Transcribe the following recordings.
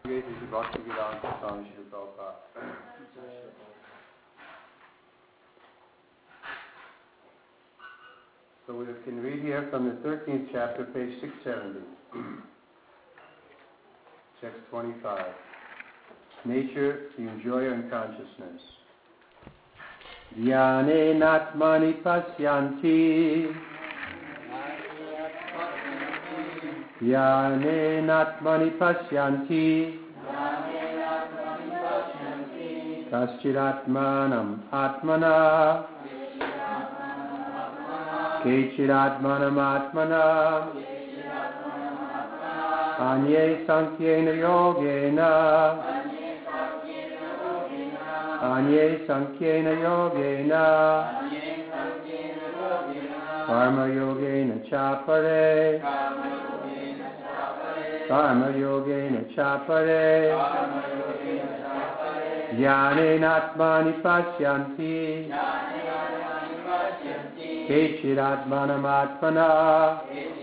Bhaktivedanta Swami Srila Prabhupada. So we can read here from the 13th chapter, page 670. Text 25. Nature, the enjoyer and consciousness. Dhyane natmani pasyanti. Dhyane natmani pasyanti. Kaschiratmanam atmana. Kechiratmanam atmana. Anye sankyena yogena. Anye sankyena yogena. Karma yogena chapare. Karma yogena chapare. Dhyane natmani pasyanti. Kechiratmanam atmana.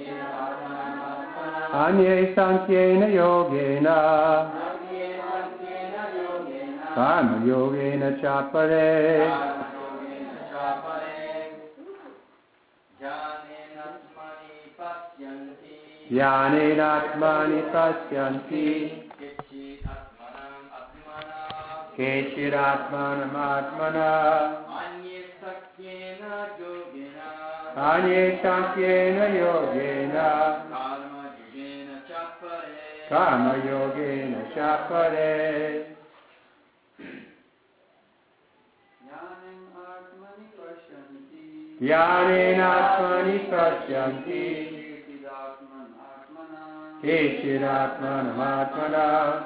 Anye sankyena yogena. Karma yogena chapare. Dhyane natmani pasyanti. Kechiratmanam atmana. Anye sankyena yogena. Karma yogena chapare. Dhyane atmani pasyanti. Kechiratmanam atmana.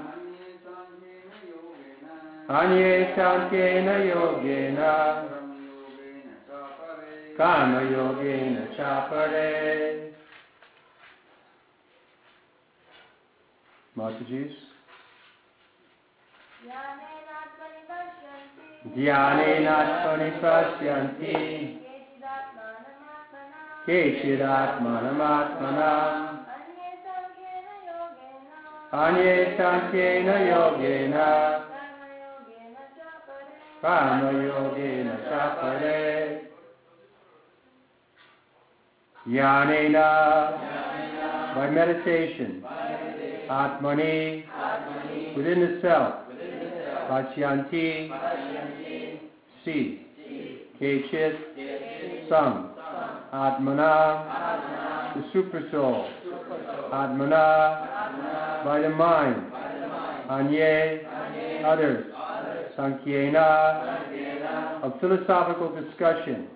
Anye sankyena yogena. Karma yogena chapare. Mataji's. Dhyane natmani pasyanti. Kechiratmanam atmana. Anye sankyena yogena. Karma yogena chapare. Dhanena, by meditation. Atmani, within the self. Pasyanti, see. Kechit, some. Atmana, the supersoul. Atmana, by the mind. Anye, others. Sankyena, of philosophical discussion.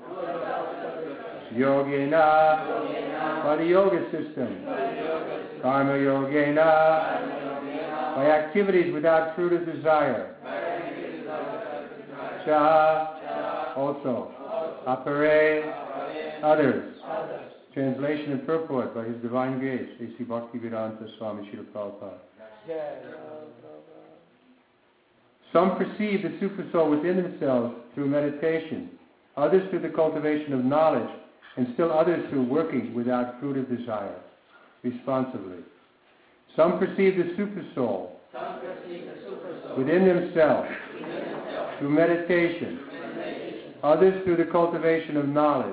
Yogena, by the yoga system. Karma yogena, by activities without fruit of desire. Cha, also. Apare, others. Translation and purport by His Divine Grace, A.C. Bhaktivedanta Swami Srila Prabhupada. Some perceive the supersoul within themselves through meditation, others through the cultivation of knowledge, and still others through working without fruit of desire, responsively. Some perceive the supersoul within themselves through meditation, others through the cultivation of knowledge,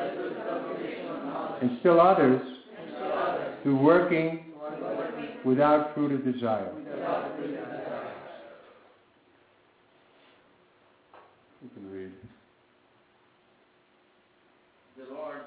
and still others through working without fruit of desire. You can read. The Lord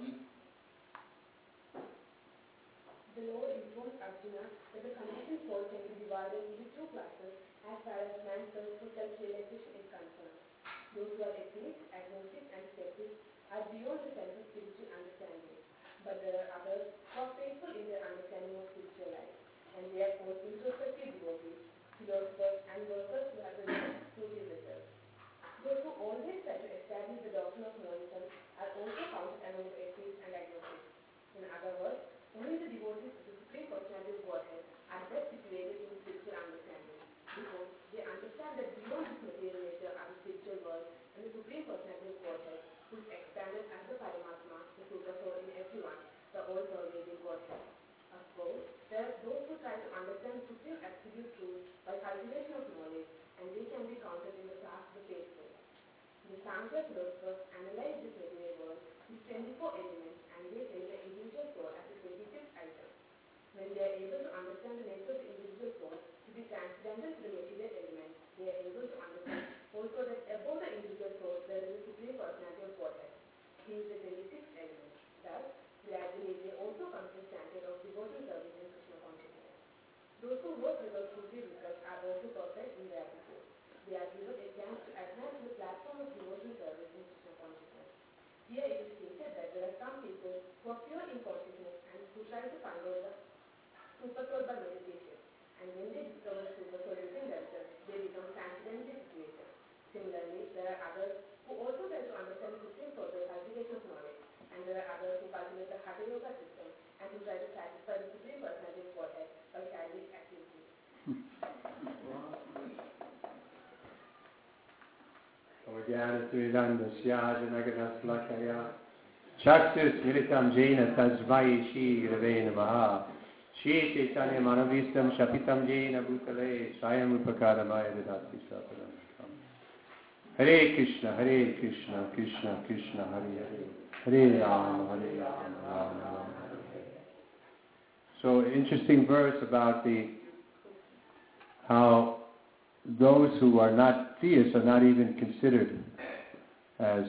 informed Arjuna that the conditioned soul can be divided into two classes as far as man's search for self-realization is concerned. Those who are atheists, agnostics, and skeptics are beyond the sense of spiritual understanding. But there are others who are faithful in their understanding of spiritual life, and they are called introspective devotees, philosophers, and workers who have realized exclusive results. Those who always try to establish the doctrine of monism are also counted among the atheists and agnostics. In other words, only the devotees of the Supreme Personality of Godhead are best situated in spiritual understanding, because they understand that beyond this material nature are the spiritual world and the Supreme Personality of Godhead, who is expanded as the Paramatma, the Supersoul in everyone, the all-pervading Godhead. A Of course, there are those who try to understand supreme absolute truth by cultivation of knowledge, and they can be counted in the class of the faithful. The Sankhya philosophers analyze this material world with 24 elements, and they say the individual soul as a 26th item. When they are able to understand the nature of the individual soul to be transcendental to the material element, they are able to understand also that above the individual soul there is a supreme personality of Godhead. He is the 26th element. Thus, gradually they also come to the standard of devotional service in Krishna consciousness. Those who work without Shruti Vikas are also perfect in their episode. They are given a chance to advance the platform of devotional service in Krishna consciousness. Here it is stated that there are some people who are pure in consciousness and who try to find out the Supersoul by meditation, and when they discover Supersoul within themselves, they become transcendently situated. Similarly, there are others who also try to understand the Supreme Soul by cultivation of knowledge, and there are others who cultivate the Hatha Yoga system and who try to satisfy the Supreme Personality of Godhead by shadowic activities. Chaksus militam jena tasvai shri grave namaha. Shri Chaitanya Manavistam Shapitam Jena Bhutale Swayam Upakaramaya Vidati Saparam. Hare Krishna, Krishna Krishna, Hare Hare, Hare Rama, Hare Rama, Rama Rama, Hare Hare. So, interesting verse about how those who are not theists are not even considered as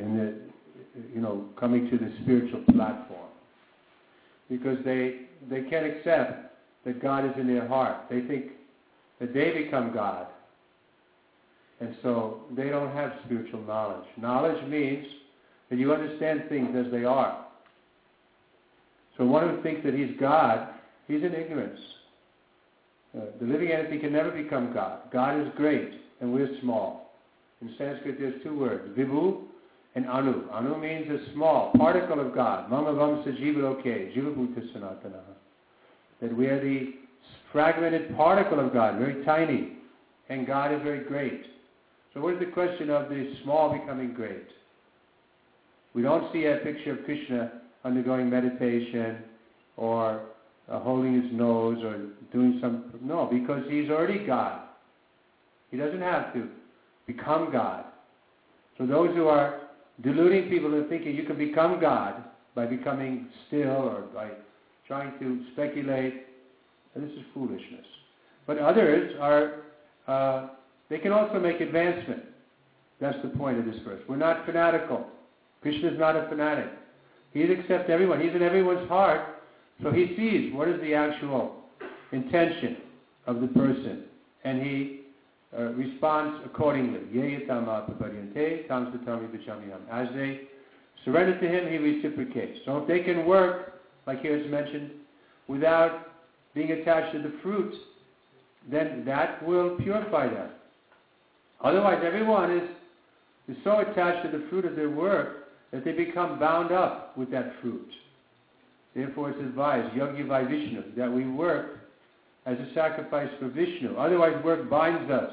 coming to the spiritual platform, because they can't accept that God is in their heart. They think that they become God, and so they don't have spiritual knowledge. Knowledge means that you understand things as they are. So one who thinks that he's God, he's in ignorance. The living entity can never become God. God is great, and we're small. In Sanskrit, there's two words, Vibhu and Anu. Anu means a small particle of God. Mama Vamsa Jiva Loke, Jiva Bhuta Sanatana. That we are the fragmented particle of God, very tiny, and God is very great. So what is the question of the small becoming great? We don't see a picture of Krishna undergoing meditation or holding his nose or doing no, because he's already God. He doesn't have to become God. So those who are deluding people into thinking you can become God by becoming still or by trying to speculate, this is foolishness. But others are, they can also make advancement. That's the point of this verse. We're not fanatical. Krishna is not a fanatic. He accepts everyone. He's in everyone's heart, so he sees what is the actual intention of the person, and he responds accordingly. As they surrender to him, he reciprocates. So if they can work, like here it's mentioned, without being attached to the fruit, then that will purify them. Otherwise, everyone is so attached to the fruit of their work that they become bound up with that fruit. Therefore, it's advised, Yogya Vai Vishnu, that we work as a sacrifice for Vishnu. Otherwise, work binds us.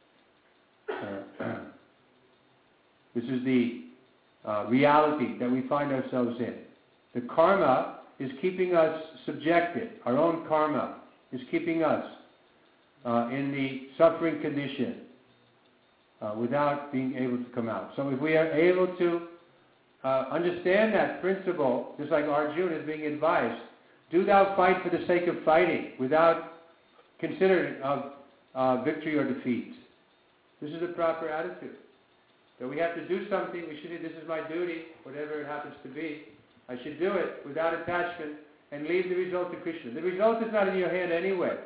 This is the reality that we find ourselves in. The karma is keeping us subjected. Our own karma is keeping us in the suffering condition without being able to come out. So if we are able to understand that principle, just like Arjuna is being advised, do thou fight for the sake of fighting without considering of victory or defeat. This is the proper attitude. That we have to do something, we should say, this is my duty, whatever it happens to be. I should do it without attachment and leave the result to Krishna. The result is not in your hand anyway.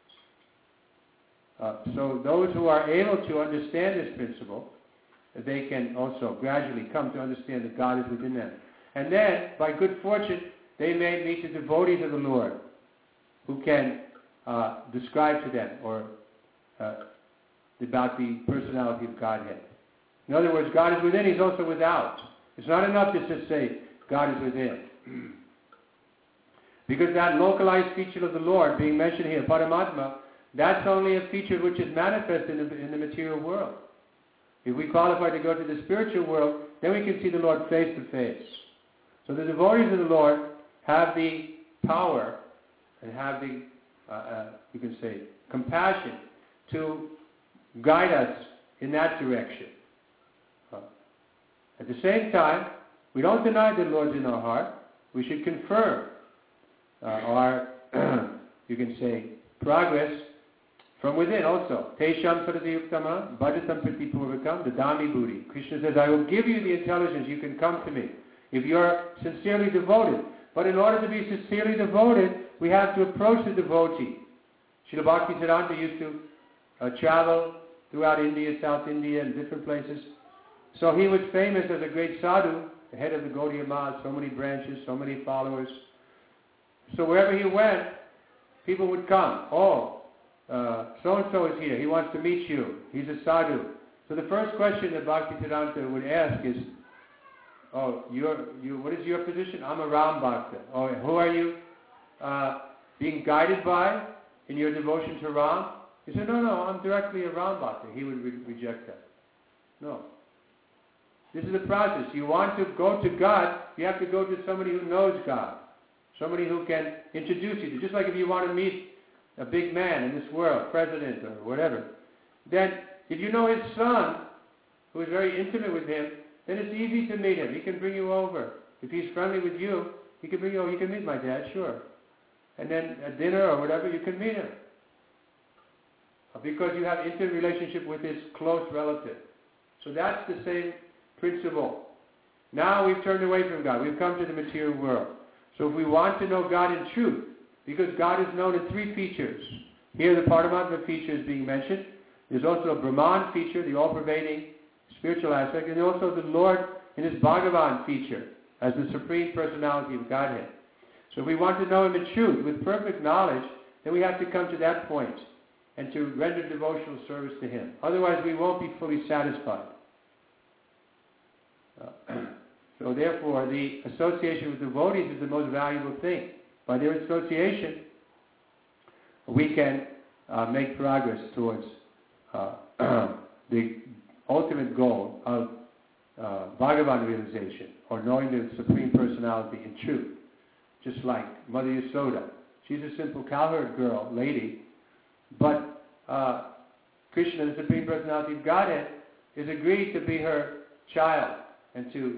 So those who are able to understand this principle, they can also gradually come to understand that God is within them. And then, by good fortune, they may meet the devotees of the Lord who can describe to them or about the personality of Godhead. In other words, God is within, he's also without. It's not enough to just say, God is within. Because that localized feature of the Lord being mentioned here, Paramatma, that's only a feature which is manifest in the material world. If we qualify to go to the spiritual world, then we can see the Lord face to face. So the devotees of the Lord have the power and having, you can say, compassion to guide us in that direction. At the same time, we don't deny the Lord's in our heart. We should confirm our, you can say, progress from within also. Tesham sarati uttama, bhajatam priti purvakam, dadami buddhi. Krishna says, I will give you the intelligence, you can come to me, if you're sincerely devoted. But in order to be sincerely devoted, we have to approach the devotee. Srila Bhaktisiddhanta used to travel throughout India, South India, and different places. So he was famous as a great sadhu, the head of the Gaudiya Math, so many branches, so many followers. So wherever he went, people would come. Oh, so-and-so is here. He wants to meet you. He's a sadhu. So the first question that Bhaktisiddhanta would ask is, oh, what is your position? I'm a Ram Bhakta. Oh, who are you being guided by in your devotion to Ram? He said, no, I'm directly a Ram Bhakta. He would reject that. No. This is the process. You want to go to God, you have to go to somebody who knows God. Somebody who can introduce you to. Just like if you want to meet a big man in this world, president or whatever, then if you know his son, who is very intimate with him, then it's easy to meet him. He can bring you over. If he's friendly with you, he can bring you over. You can meet my dad, sure. And then at dinner or whatever, you can meet him. Because you have intimate relationship with his close relative. So that's the same principle. Now we've turned away from God. We've come to the material world. So if we want to know God in truth, because God is known in three features. Here the Paramatma feature is being mentioned. There's also a Brahman feature, the all-pervading spiritual aspect, and also the Lord in his Bhagavan feature as the Supreme Personality of Godhead. So if we want to know him in truth with perfect knowledge, then we have to come to that point and to render devotional service to him. Otherwise we won't be fully satisfied. So therefore the association with devotees is the most valuable thing. By their association we can make progress towards the ultimate goal of Bhagavan realization, or knowing the Supreme Personality in truth. Just like Mother Yasoda. She's a simple cowherd girl, lady, but Krishna, the Supreme Personality of Godhead, is agreed to be her child and to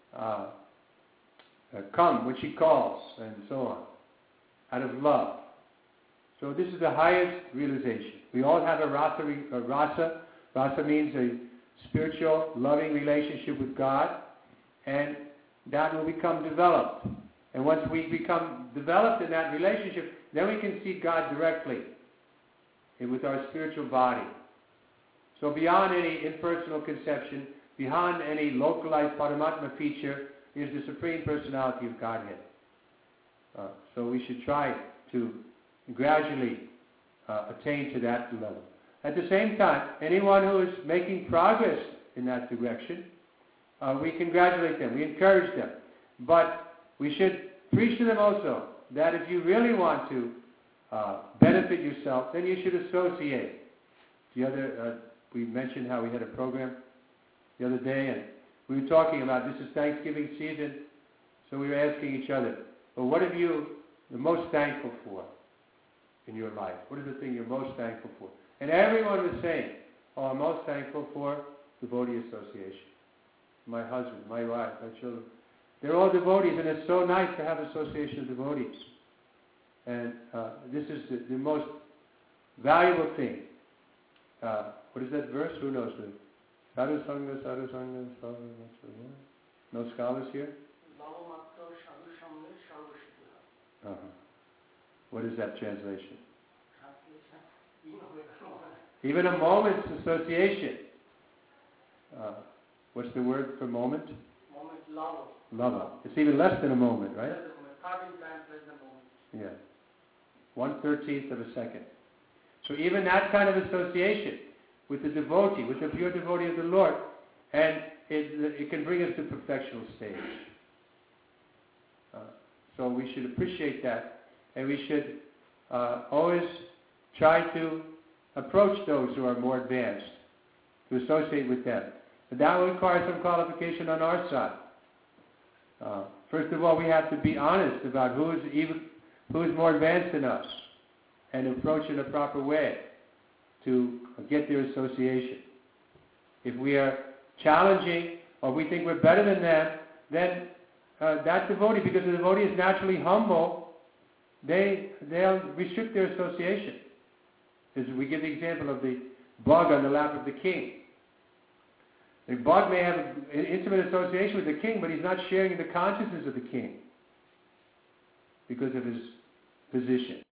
come when she calls and so on, out of love. So this is the highest realization. We all have a rasa. Rasa means a spiritual, loving relationship with God, and that will become developed. And once we become developed in that relationship, then we can see God directly with our spiritual body. So beyond any impersonal conception, beyond any localized Paramatma feature, is the Supreme Personality of Godhead. So we should try to gradually attain to that level. At the same time, anyone who is making progress in that direction, we congratulate them, we encourage them. But we should preach to them also that if you really want to benefit yourself, then you should associate. We mentioned how we had a program the other day, and we were talking about this is Thanksgiving season, so we were asking each other, well, what are you the most thankful for in your life? What is the thing you're most thankful for? And everyone was saying, oh, I'm most thankful for devotee association. My husband, my wife, my children. They're all devotees, and it's so nice to have association of devotees. And this is the most valuable thing. What is that verse? Who knows it? Sadhu Sangha, Sadhu Sangha, Sadhu Sangha. No scholars here? What is that translation? Even a moment's association. What's the word for moment? Moment, lava. Lava. It's even less than a moment, right? 13 times less than a moment. Yeah. 1/13 of a second. So even that kind of association with the devotee, with the pure devotee of the Lord, and it can bring us to perfectional stage. So we should appreciate that, and we should always try to approach those who are more advanced, to associate with them. But that will require some qualification on our side. First of all, we have to be honest about who is even who's more advanced than us and approach in a proper way to get their association. If we are challenging or we think we're better than them, then that devotee, because the devotee is naturally humble, they'll restrict their association. As we give the example of the bug on the lap of the king. The bug may have an intimate association with the king, but he's not sharing the consciousness of the king because of his position.